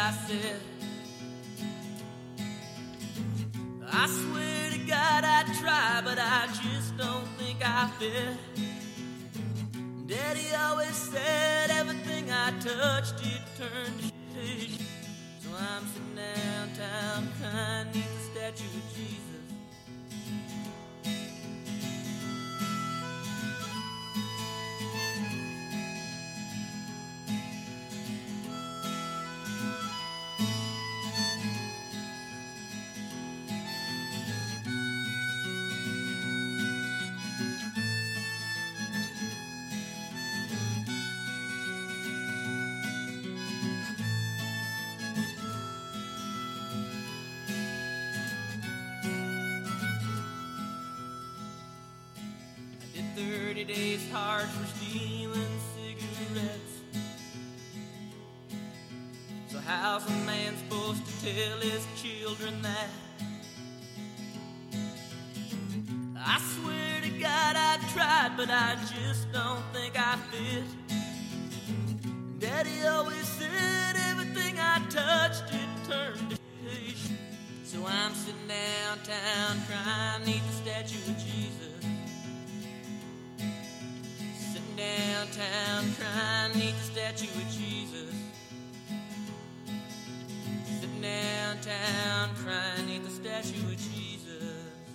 I said, I swear to God I'd try, but I just don't think I fit. Daddy always said everything I touched, it turned to shit. So I'm sitting downtown crying neath the statue of Jesus. I did 30 days hard for stealing cigarettes. So how's a man supposed to tell his children that? I swear to God I've tried, but I just don't think I fit. Daddy always said everything I touched, it turned to shit. So I'm sitting downtown crying neath the statue of Jesus. Sitting downtown crying neath the statue of Jesus. Sitting downtown crying neath the statue of Jesus.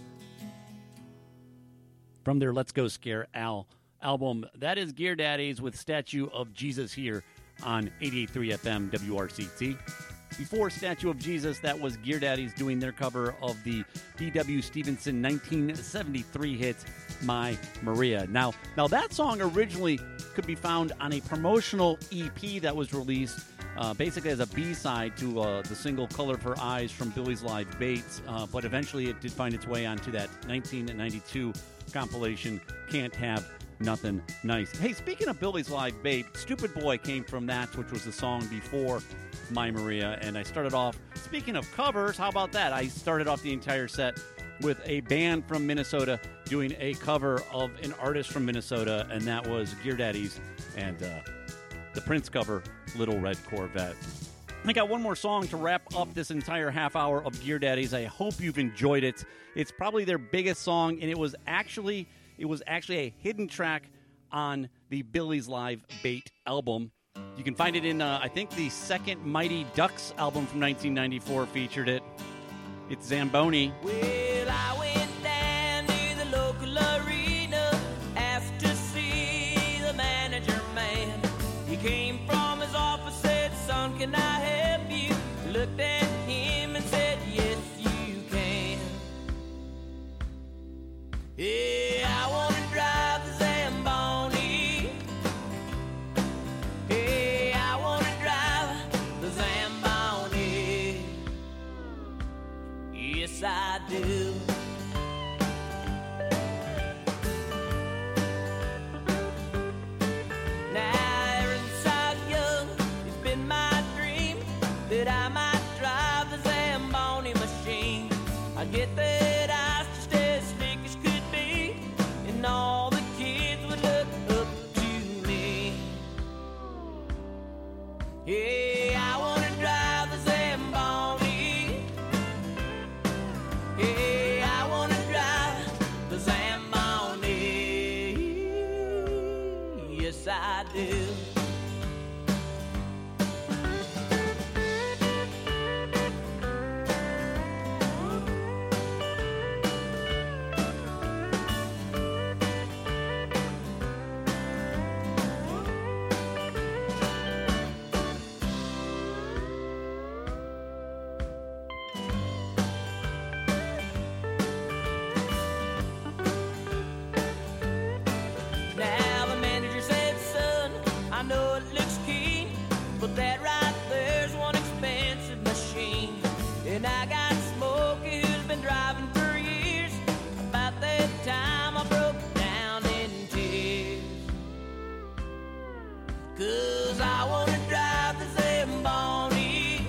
From their Let's Go Scare Al album, that is Gear Daddies with Statue of Jesus here on 88.3 FM WRCT. Before Statue of Jesus, that was Gear Daddies doing their cover of the D.W. Stevenson 1973 hit, My Maria. Now that song originally could be found on a promotional EP that was released basically as a B-side to the single Color of Her Eyes from Billy's Live Baits, but eventually it did find its way onto that 1992 compilation, Can't Have Nothing Nice. Hey, speaking of Billy's Live Bait, Stupid Boy came from that, which was the song before My Maria, and I started off, speaking of covers, how about that? I started off the entire set with a band from Minnesota doing a cover of an artist from Minnesota, and that was Gear Daddies and the Prince cover, Little Red Corvette. I got one more song to wrap up this entire half hour of Gear Daddies. I hope you've enjoyed it. It's probably their biggest song, and it was actually a hidden track on the Billy's Live Bait album. You can find it in, I think, the second Mighty Ducks album from 1994 featured it. It's Zamboni. Well, I went down to the local arena, asked to see the manager man. He came from his office, said, son, can I help you? Looked at him and said, yes, you can. Yeah, I want to drive the Zamboni. Hey, I want to drive the Zamboni. Yes, I do. Now, ever since I was young, it's been my dream that I might drive the Zamboni machine. I get that ice just as slick as could be, and all the kids would look up to me. Hey, I want to drive the Zamboni. Hey, I want to drive the Zamboni. Yes, I do. Now the manager said, son, I know it looks keen, but that right there's one expensive machine. And I got Smokey who's been driving for years. About that time I broke down in tears. 'Cause I want to drive the Zamboni.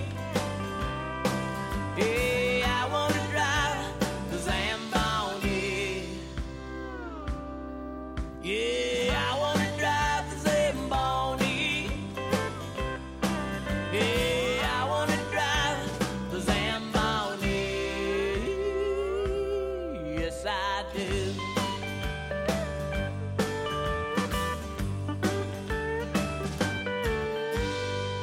Hey, I want to drive the Zamboni. Yeah, I want to drive the Zamboni. Yeah, I want to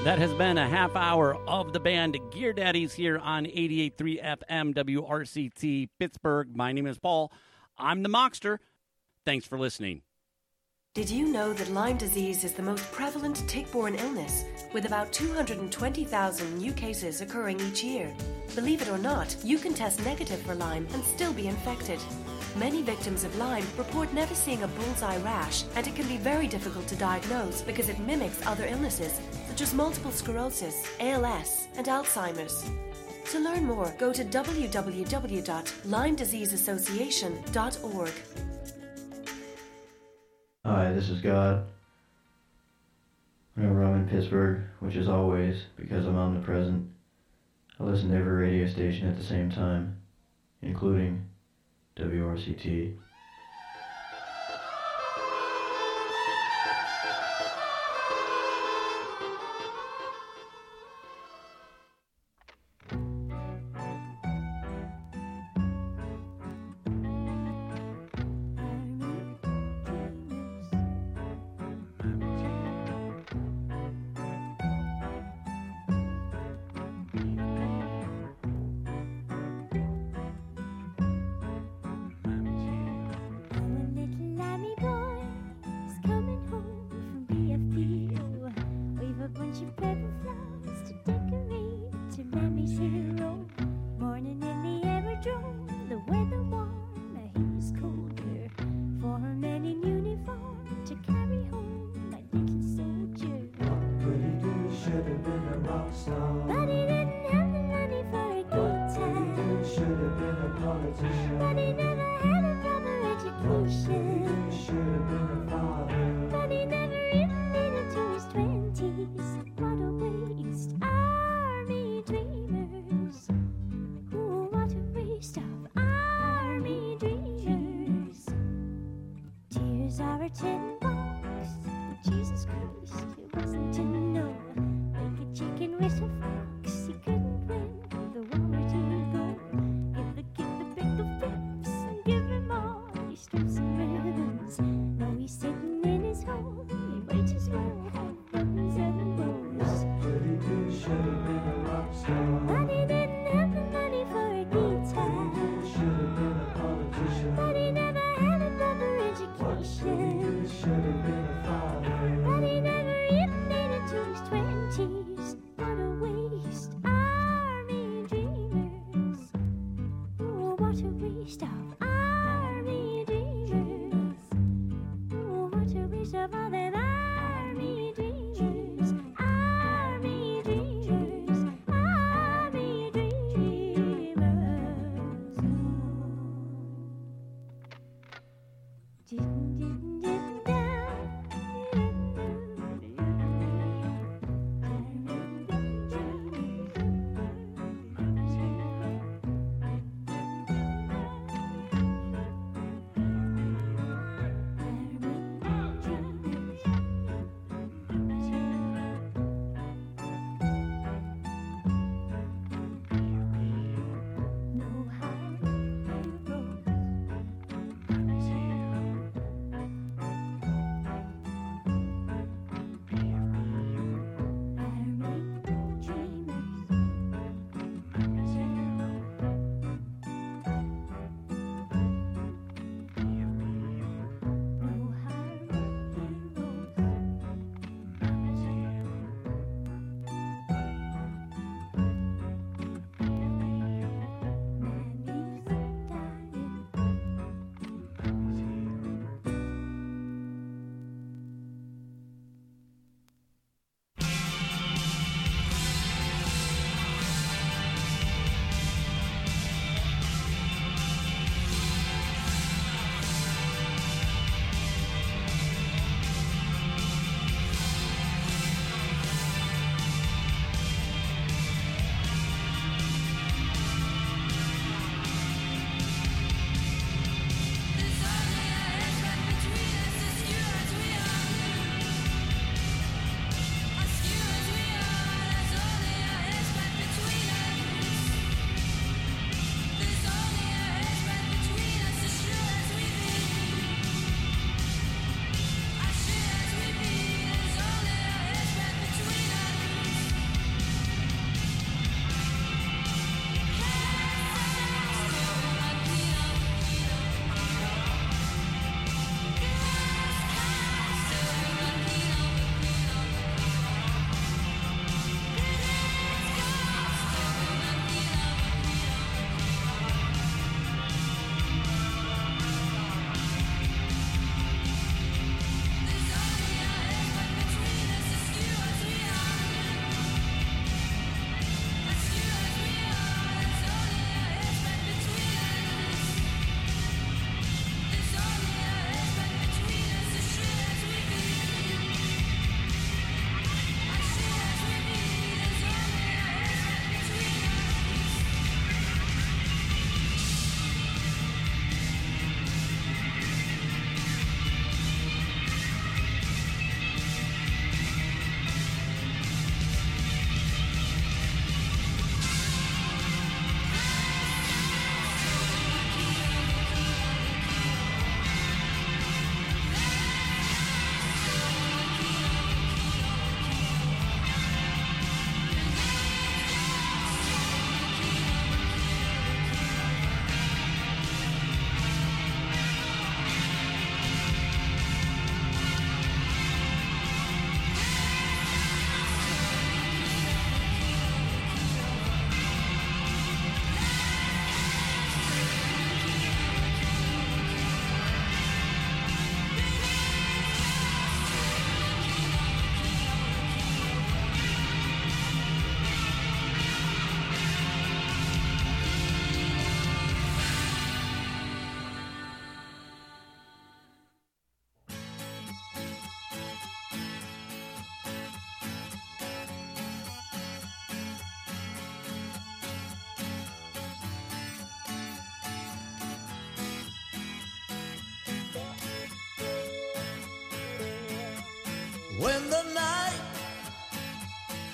That has been a half hour of the band Gear Daddies here on 88.3 FM WRCT Pittsburgh. My name is Paul. I'm the Mockster. Thanks for listening. Did you know that Lyme disease is the most prevalent tick-borne illness, with about 220,000 new cases occurring each year? Believe it or not, you can test negative for Lyme and still be infected. Many victims of Lyme report never seeing a bullseye rash, and it can be very difficult to diagnose because it mimics other illnesses, such as multiple sclerosis, ALS, and Alzheimer's. To learn more, go to www.LymeDiseaseAssociation.org. Hi, this is God. Whenever I'm in Pittsburgh, which is always because I'm omnipresent, I listen to every radio station at the same time, including WRCT. But he never even made it to his 20s. What a waste.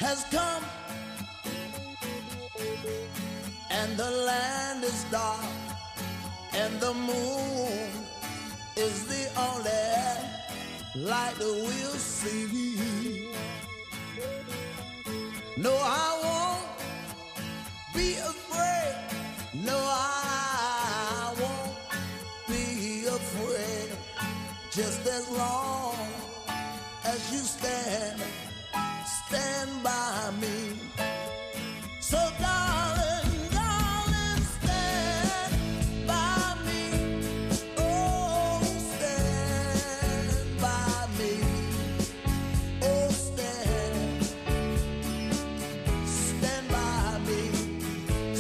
has come, and the land is dark, and the moon is the only light we'll see. No, I won't be afraid. No, I won't be afraid. Just as long as you stand by me. So darling, darling, stand by me. Oh, stand by me. Oh, stand by me.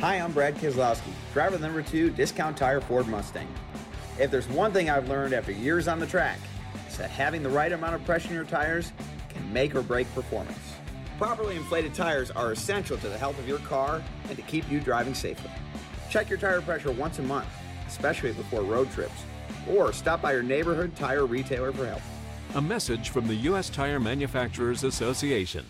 Hi, I'm Brad Keselowski, driver number 2, Discount Tire Ford Mustang. If there's one thing I've learned after years on the track, it's that having the right amount of pressure in your tires can make or break performance. Properly inflated tires are essential to the health of your car and to keep you driving safely. Check your tire pressure once a month, especially before road trips, or stop by your neighborhood tire retailer for help. A message from the U.S. Tire Manufacturers Association.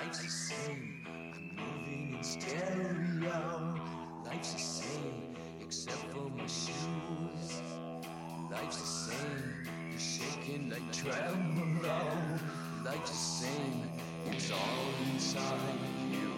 Life's the same, I'm moving in stereo. Life's the same, except for my shoes. Life's the same, you're shaking like tremolo. Life's the same, it's all inside you.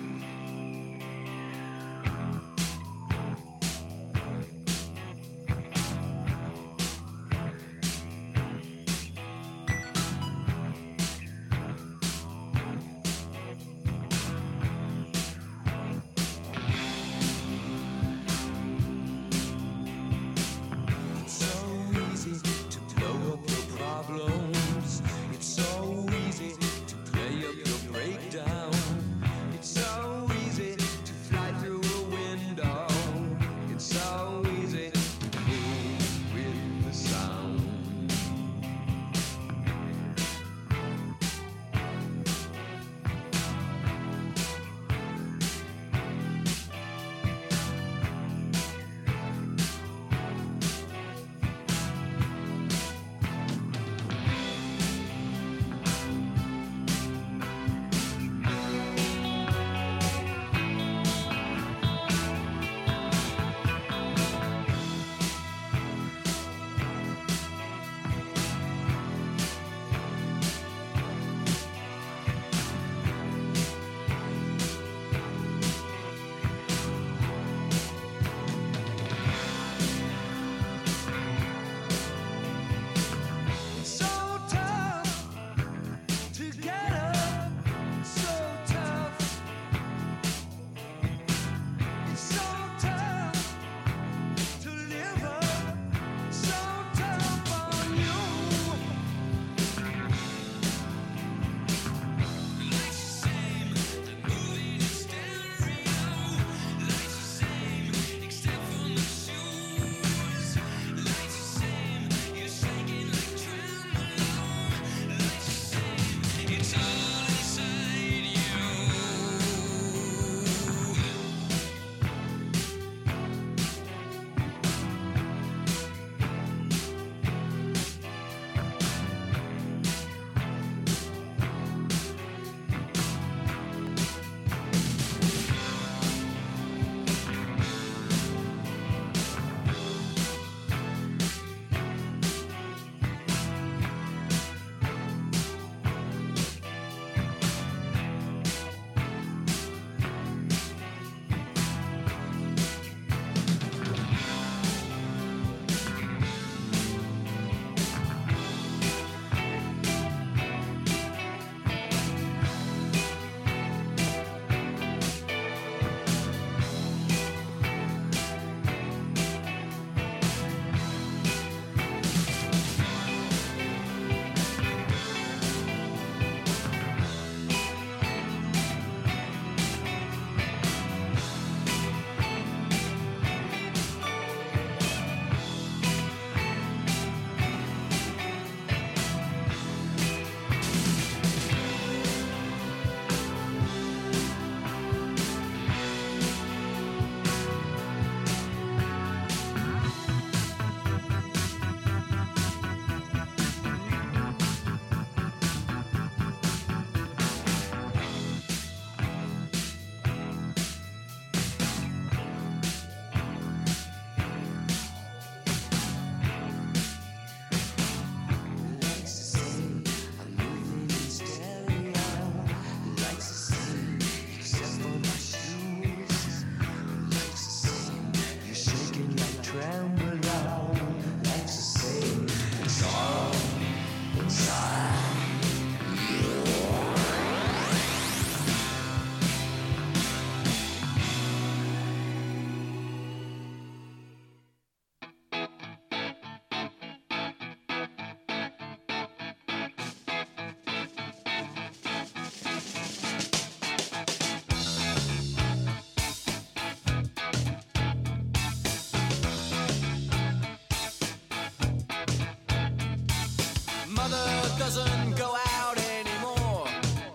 doesn't go out anymore.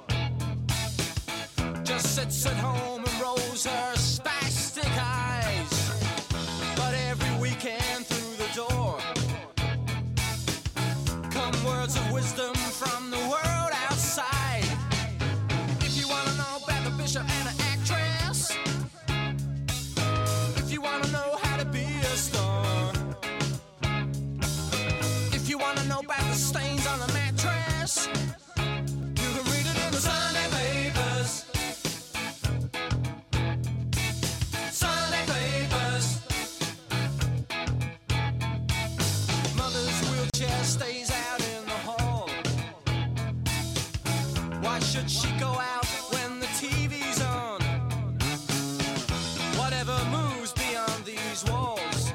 Just sits at home and rolls her spastic eyes. But every weekend through the door come words of wisdom from the world outside. If you want You can read it in the Sunday papers. Sunday papers. Mother's wheelchair stays out in the hall. Why should she go out when the TV's on? Whatever moves beyond these walls,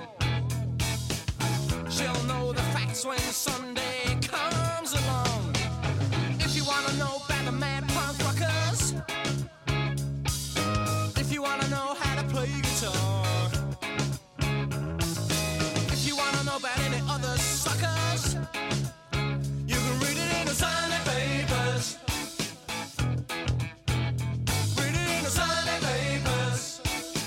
she'll know the facts when Sunday comes along. If you wanna know about the mad punk rockers, if you wanna know how to play guitar, if you wanna know about any other suckers, you can read it in the Sunday papers. Read it in the Sunday papers.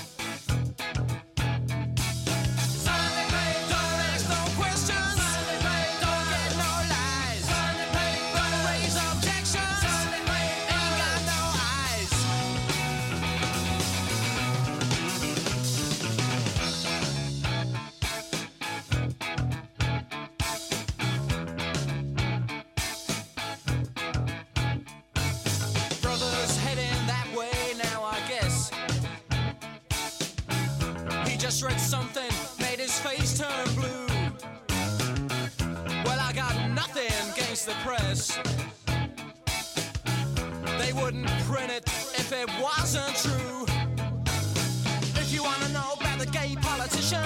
Sunday papers. Don't ask no questions. Sunday papers. Don't get no lies. Sunday papers. Don't raise objections. Sunday papers. Ain't got no eyes. Brother's heading that way now, I guess. He just read something, made his face turn blue. Well, I got nothing against the press. They wouldn't print it if it wasn't true. If you wanna know about the gay politician,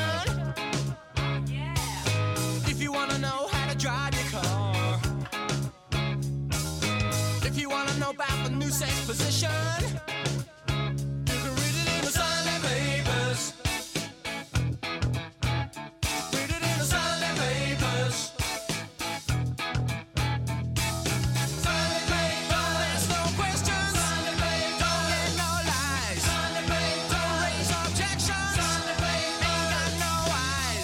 if you wanna know how to drive your car, if you wanna know about the new sex position, you can read it in the Sunday papers. Read it in the Sunday papers. Sunday papers. Don't ask no questions. Sunday papers. Don't get no lies. Sunday papers. Don't raise objections. Sunday papers. Ain't got no eyes.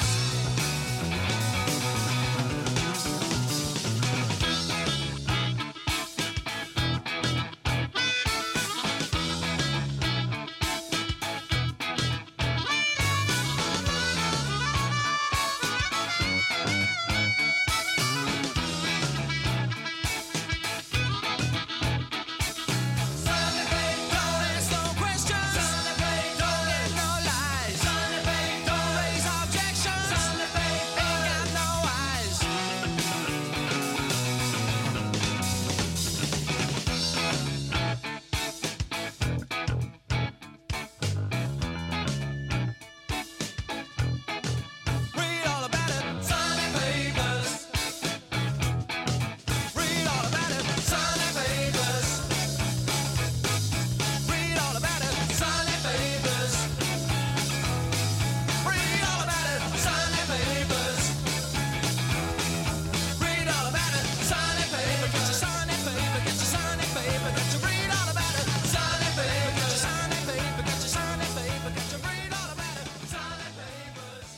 Sunday papers. Don't ask no questions. Sunday papers. Don't get no lies. Sunday papers. Don't raise objections. Sunday papers. Ain't got no eyes. Read all about it. Sunday papers. Read all about it. Sunday papers. Read all about it. Sunday papers. Read all about it. Sunday papers. Read all about it. Sunday paper. Get your Sunday paper. Get your Sunday paper. Get your read all about it. Sunday paper. Get your Sunday paper. Get your Sunday paper. Get your read all about it. Sunday papers.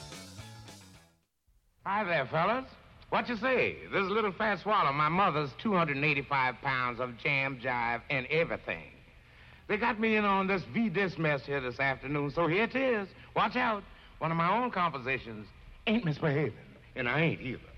Hi there, fellas. What you say? This is Little Fat Swallow, my mother's 285 pounds of jam, jive, and everything. They got me in on this V-Dis mess here this afternoon, so here it is. Watch out. One of my own compositions ain't misbehaving, and I ain't either.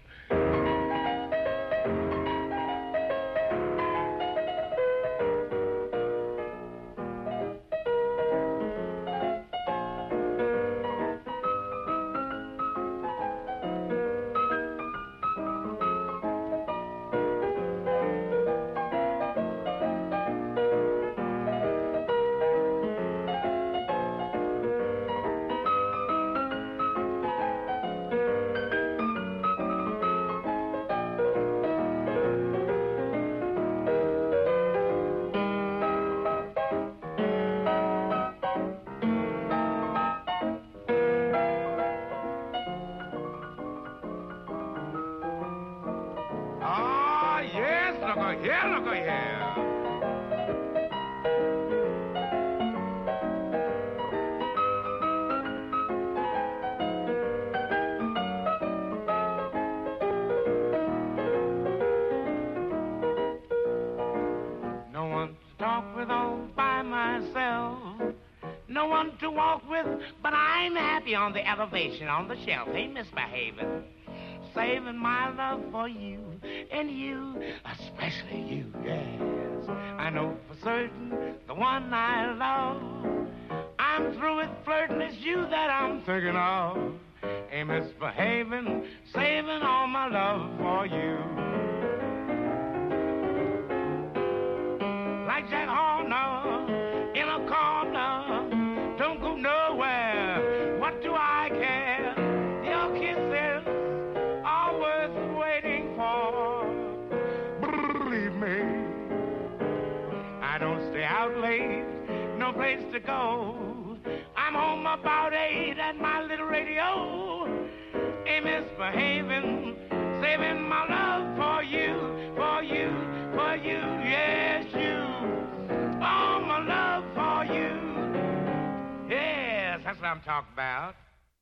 Look here. No one to talk with all by myself. No one to walk with, but I'm happy on the elevation, on the shelf. Ain't misbehaving. saving my love for you, and you, especially you, yes. I know for certain the one I love. I'm through with flirting, it's you that I'm thinking of. Ain't misbehaving, saving all my love for you. Like Jack Horner in a corner, don't go nowhere. What do I care? Your kisses are worth waiting for. Believe me, I don't stay out late, no place to go. I'm home about 8 at my little radio. Ain't misbehaving, saving my love for you, for you, for you, yes, you. All my love for you. Yes, that's what I'm talking about.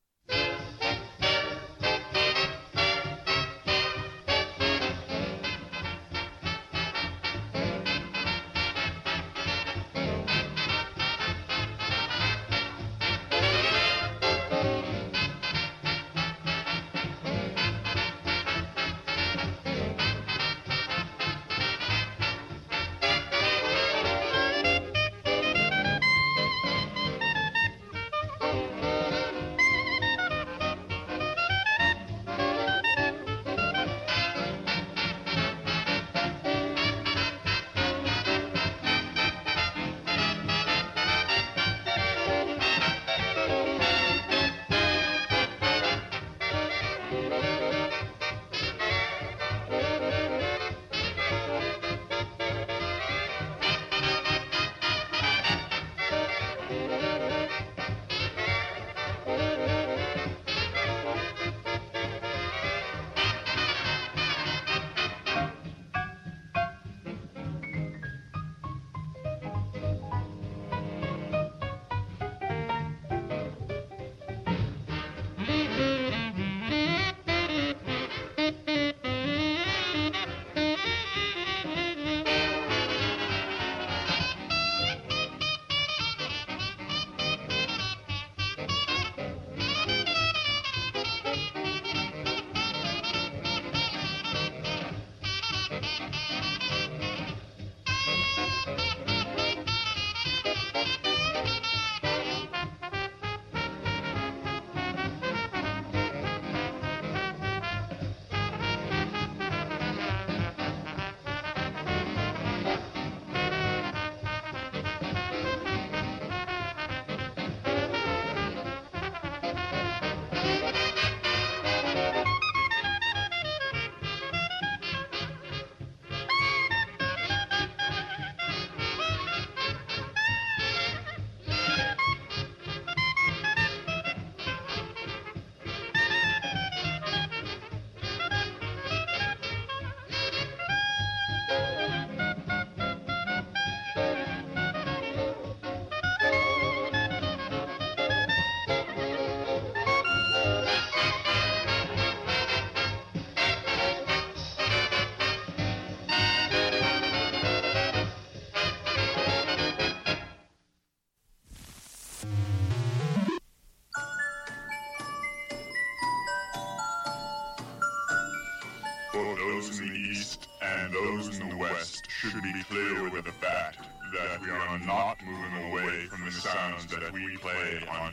Both those in the East and those in the West should be clear with the fact that we are not moving away from the sounds that we play on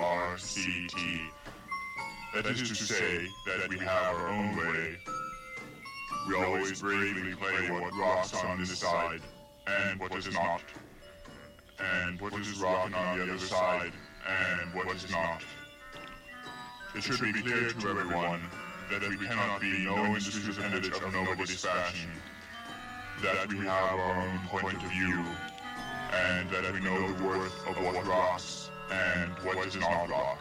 WRCT. That is to say that we have our own way. We always bravely play what rocks on this side, and what does not, and what is rocking on the other side, and what is not. It should be clear to everyone that we cannot be no independent of nobody's fashion, that we have our own point of view, and that we know the worth of what rocks and what does not rock.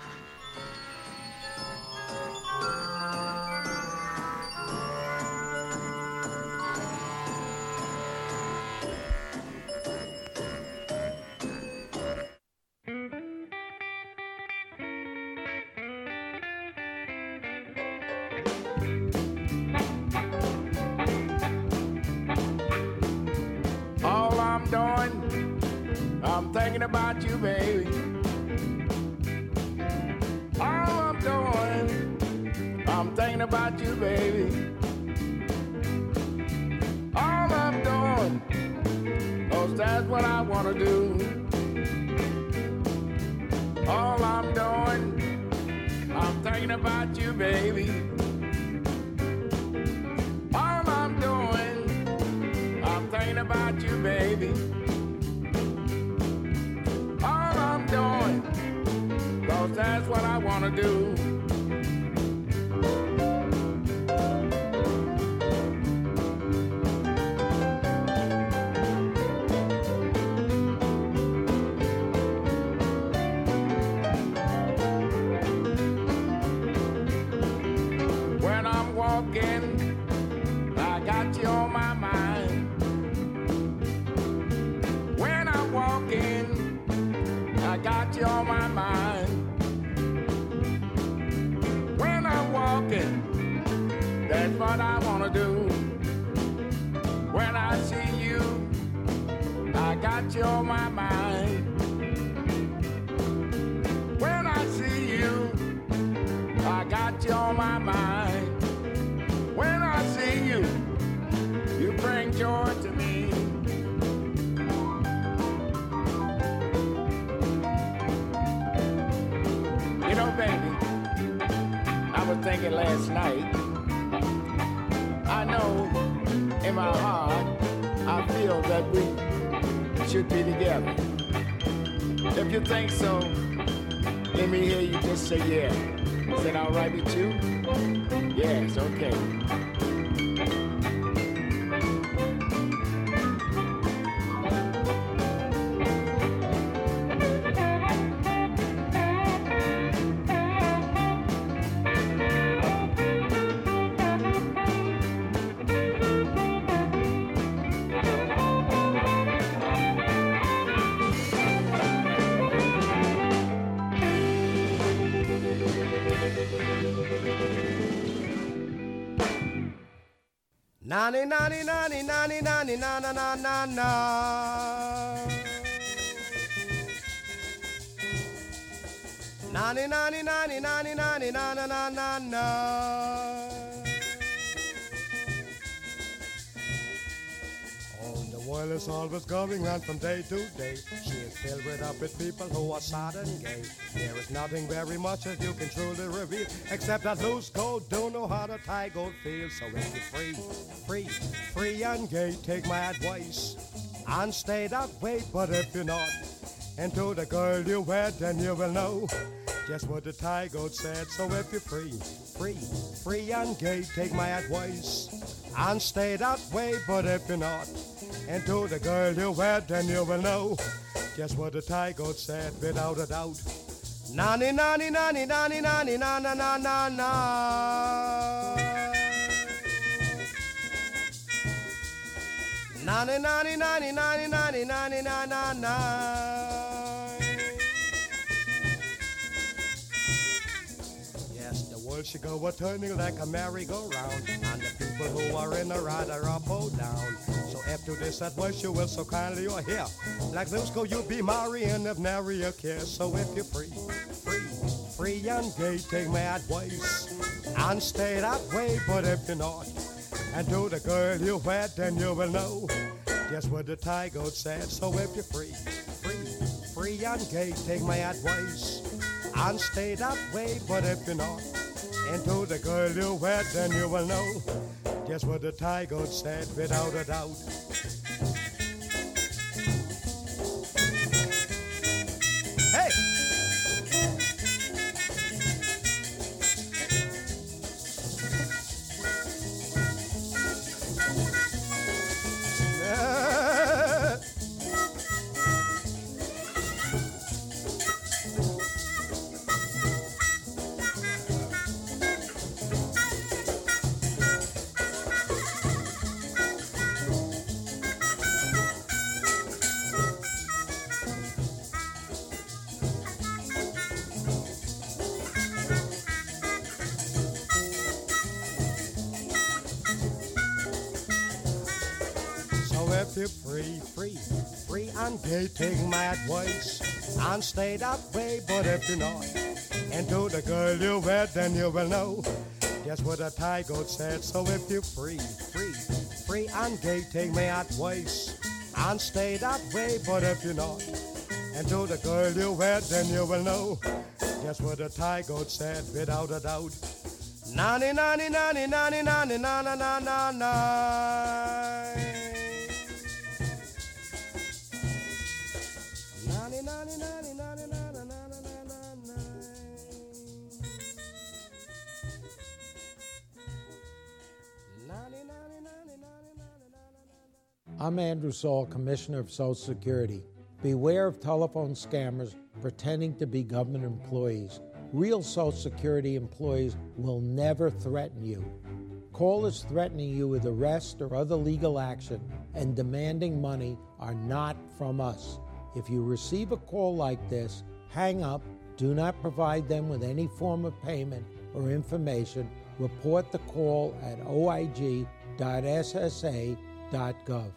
I'm thinking about you, baby. All I'm doing, I'm thinking about you, baby. All I'm doing, 'cause that's what I wanna do. All I'm doing, I'm thinking about you, baby. All I'm doing, I'm thinking about you, baby. All I'm doing, 'cause that's what I wanna do. When I'm walking, I got you on my mind. When I'm walking, I got you on my mind. When I'm walking, that's what I wanna do. When I see you, I got you on my mind. When I see you, I got you on my mind. When I see you, you bring joy to me. You know, baby, I was thinking last night, I know in my heart, I feel that we should be together. If you think so, let me hear you just say yeah. Is that all right with you? Yes, okay. Nani nani nani nani nani na na na na na. Nani nani nani nani nani na na na na na. Oh, the world is always going round from day to day. She is filled with up with people who are sad and gay. There is nothing very much that you can truly reveal, except that loose gold don't know how to tie gold feels. So if you're free and gay, take my advice and stay that way. But if you're not, and to the girl you wed, then you will know just what the tie goat said. So if you're free and gay, take my advice and stay that way. But if you're not, and to the girl you wed, then you will know just what the tie goat said without a doubt. Nani nani nani nani nani na na na na na. Nani nani nani nani nani nani na na na. Yes, the world should go a-turning like a merry-go-round, and the people who are in a rather up or down. So after this advice you will so kindly or hear, like those go you be marrying if nary a care. So if you're free and gay, take my advice and stay that way. But if you're not, and to the girl you wed, then you will know just what the tie goat said. So if you're free and gay, take my advice and stay that way. But if you're not, and to the girl you wed, then you will know just what the tie goat said without a doubt. Hey! If you're free and gay, take my advice and stay that way. But if you're not, and to the girl you wed, then you will know Just what a Thai goat said. So if you're free and gay, take me advice and stay that way. But if you're not, and to the girl you wed, then you will know just what a Thai goat said, without a doubt. Nani nani nani nani nani na na na na na. Nani nani nani nani na na na na na na. I'm Andrew Saul, Commissioner of Social Security. Beware of telephone scammers pretending to be government employees. Real Social Security employees will never threaten you. Callers threatening you with arrest or other legal action and demanding money are not from us. If you receive a call like this, hang up, do not provide them with any form of payment or information. Report the call at oig.ssa.gov.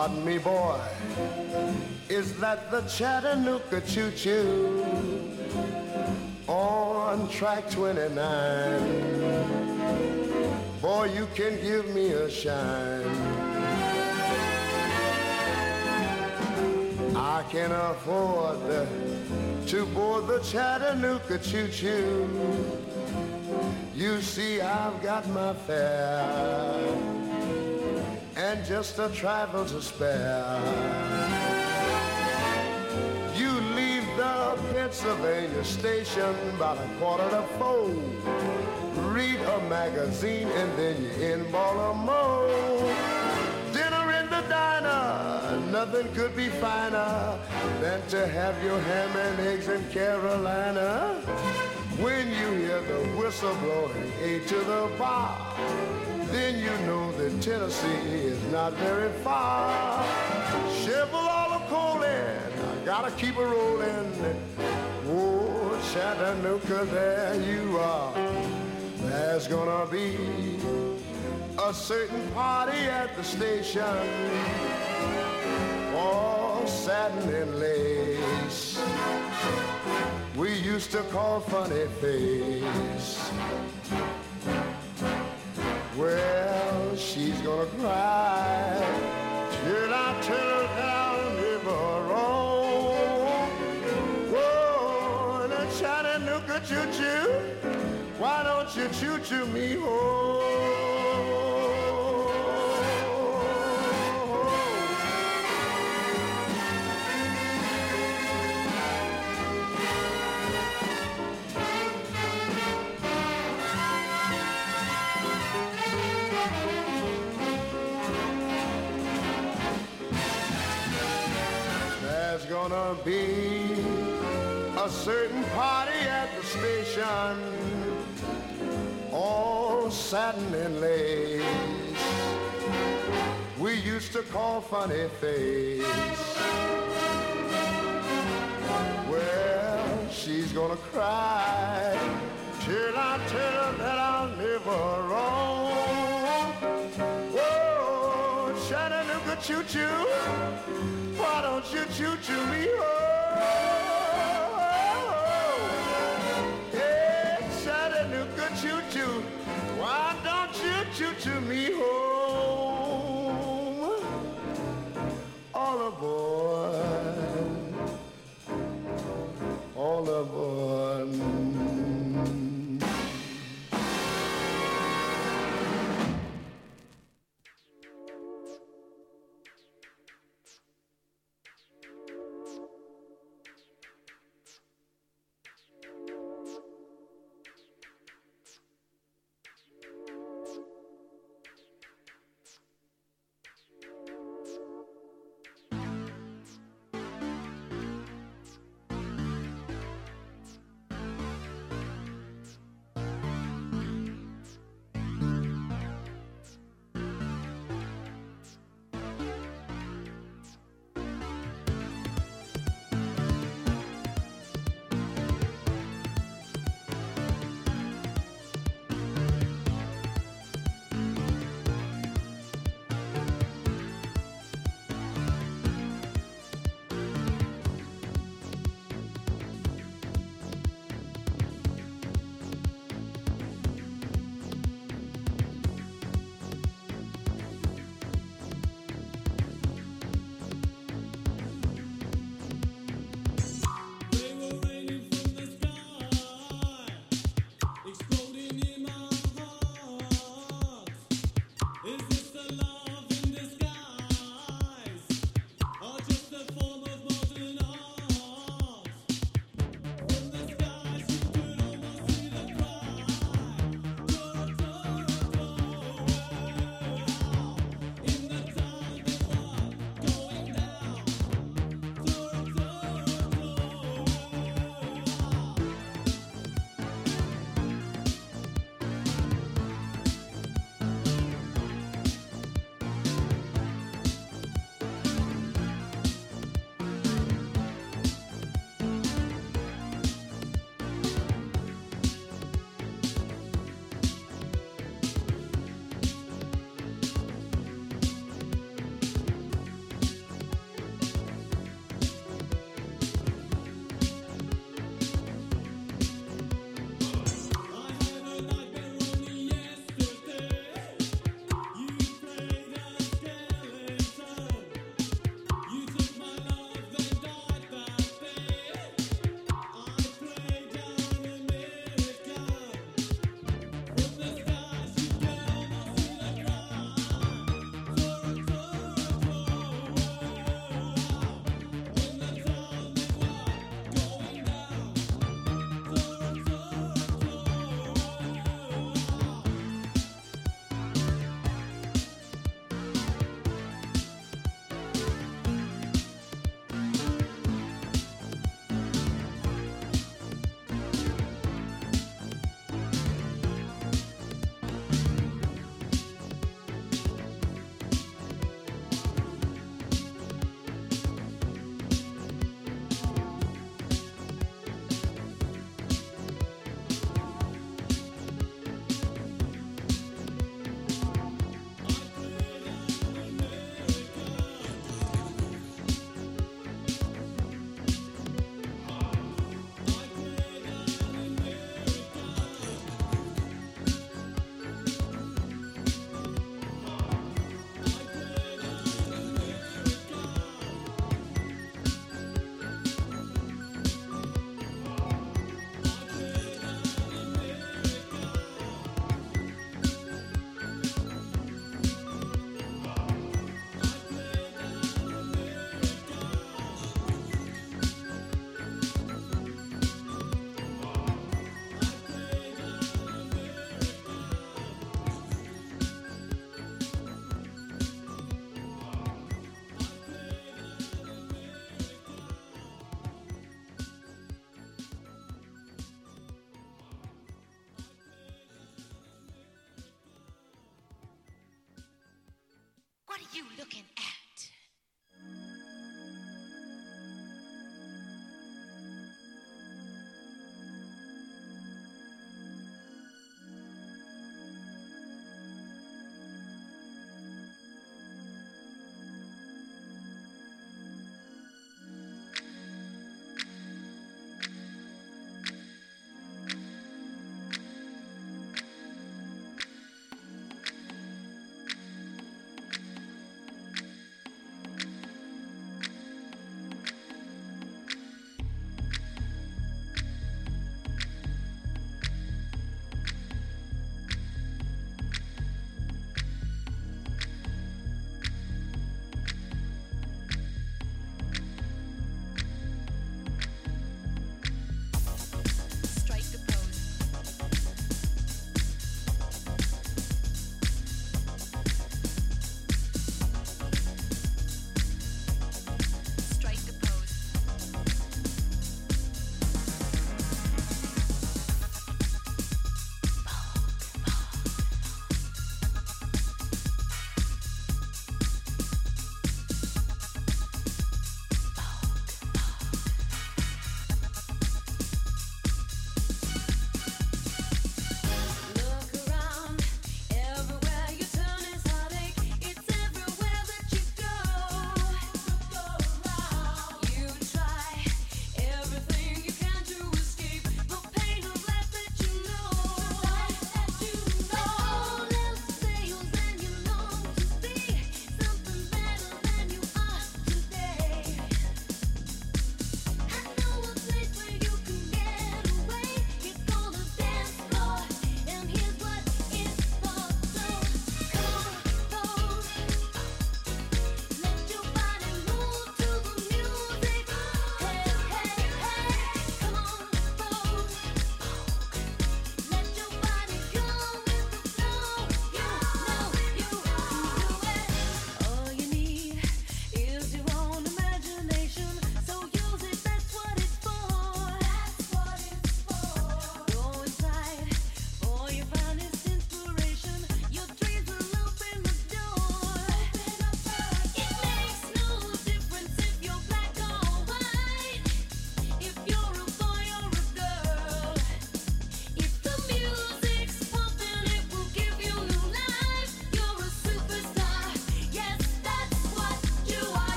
Pardon me, boy, is that the Chattanooga choo-choo on track 29? Boy, you can give me a shine. I can afford to board the Chattanooga choo-choo. You see, I've got my fare and just a trifle to spare. You leave the Pennsylvania station about 3:45. Read a magazine and then you're in Baltimore. Dinner in the diner, nothing could be finer than to have your ham and eggs in Carolina. When you hear the whistle blowing 8 to the bar, then you know that Tennessee is not very far. Shovel all the coal in, I gotta keep it rolling. Oh, Chattanooga, there you are. There's gonna be a certain party at the station. All satin and lace, we used to call Funny Face. Well, she's gonna cry till I tell her that I'll never wrong. Whoa, and a Chattanooga choo-choo, why don't you choo-choo me home? There's gonna be a certain party at the station, all satin and lace, we used to call Funny Face. Well, she's gonna cry till I tell her that I'll never wrong. Whoa, Chattanooga choo-choo, why don't you choo-choo me home? Yeah, Chattanooga choo-choo, why don't you choo-choo me home? All aboard, all aboard. you looking at?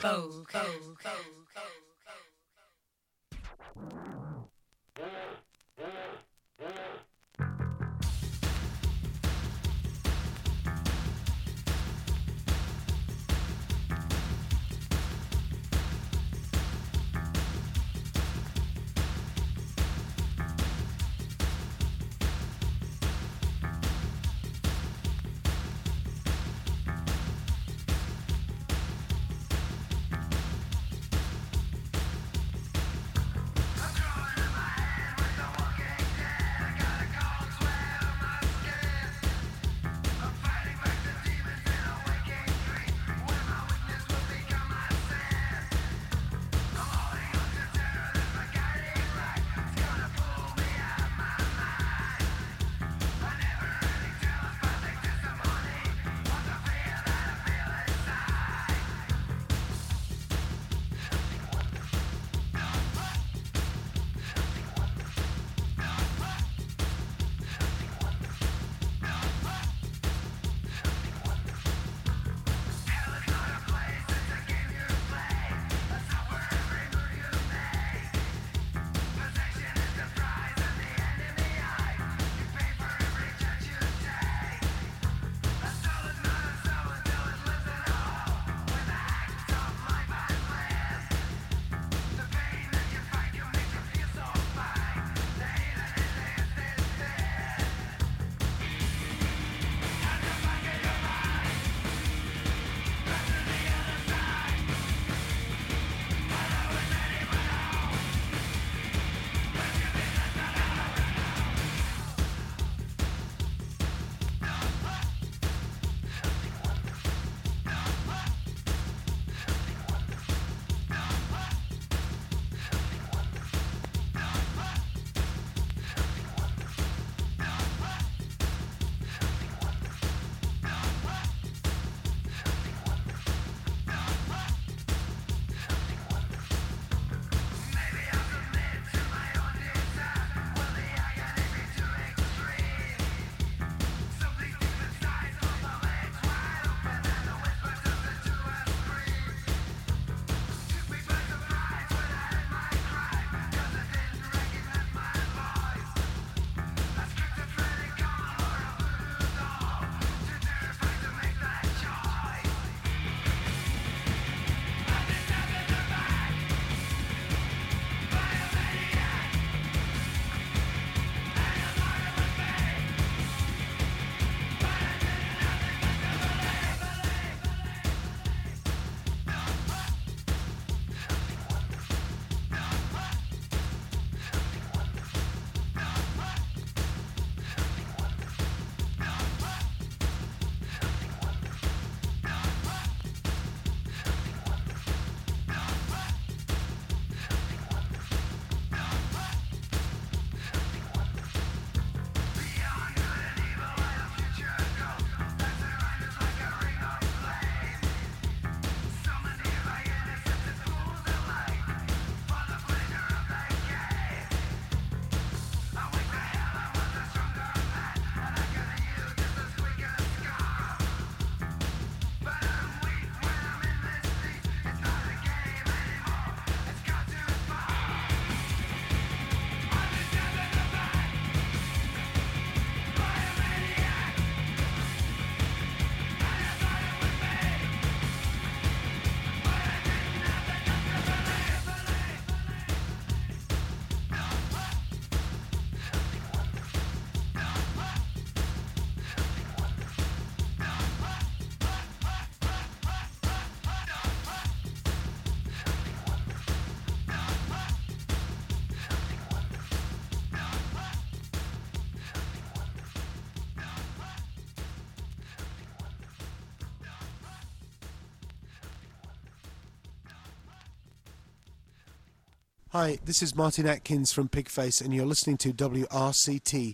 Hi, this is Martin Atkins from Pigface, and you're listening to WRCT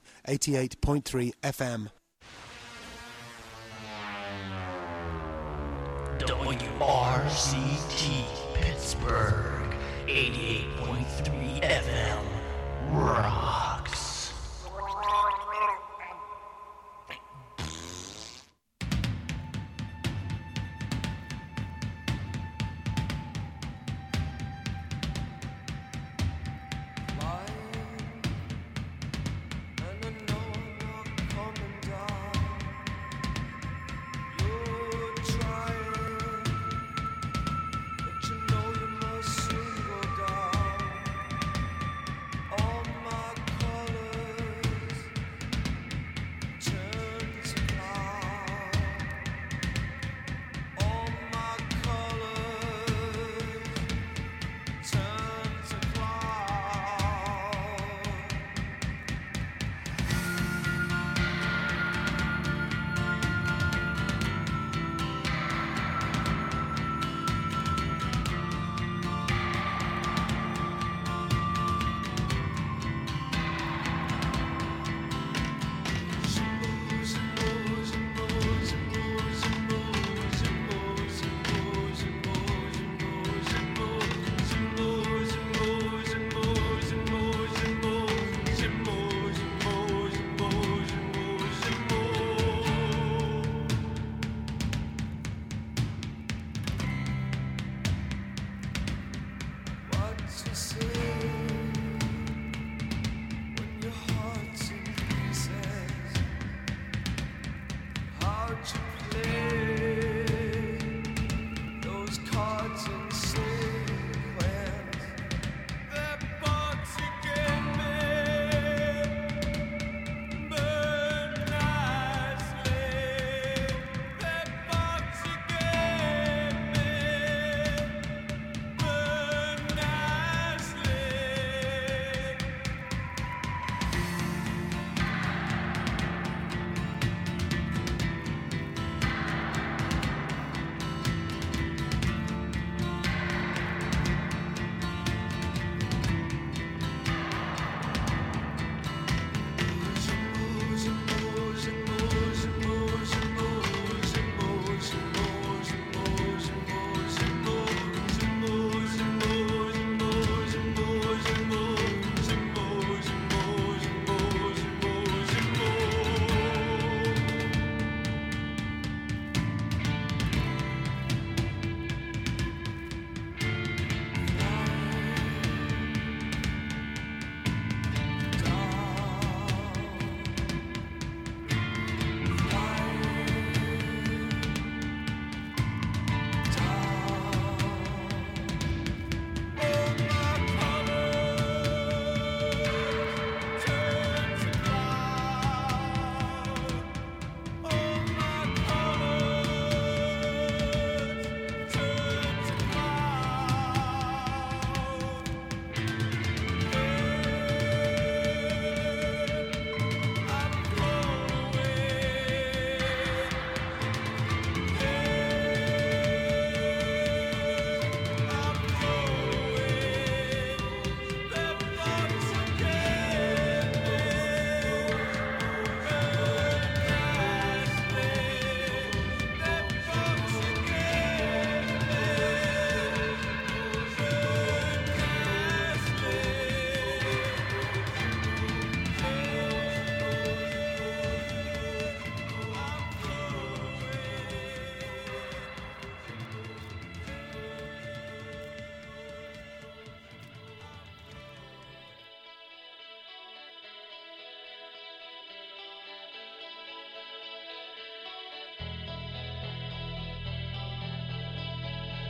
88.3 FM. WRCT Pittsburgh 88.3 FM rocks. much.